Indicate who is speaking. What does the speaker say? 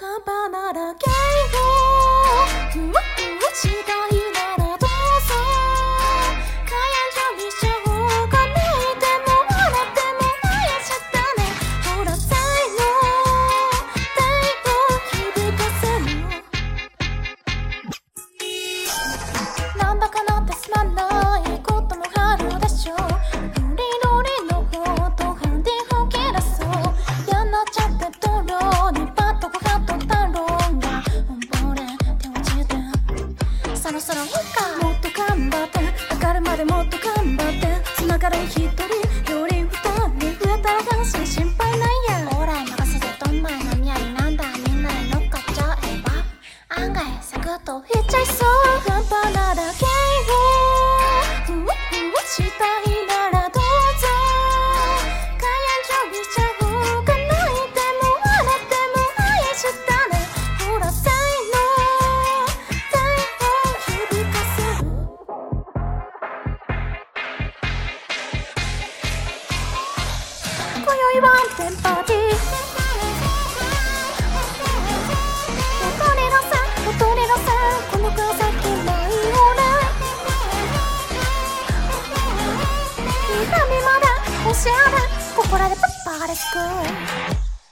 Speaker 1: 幅ならけをふわふわしたいならどうぞ火炎上にしちゃおうか泣いても笑っても燃やしちゃったねほら才能太陽響かせるなんだかなってすまないこともあるでしょフリロリの方とハンディを切らそうやんなっちゃって道路にパッとハッと太郎が溺れて落ちてそろそろいいかもっと頑張って上がるまでもっと頑張って繋がる一人より二人増えたら安心心配ないやオーライ任せてどんまい飲みやりなんだみんなに乗っかっちゃえば案外サクッといっちゃいそう半端なだけをふわふわしたいならどうぞ火炎上にしちゃおうか泣いても笑っても愛したねほら才能太陽響かせる今宵はテンパーティー踊れろさ踊れろさこの川崎ないよな痛みまだおしゃれここらでパッパーレスク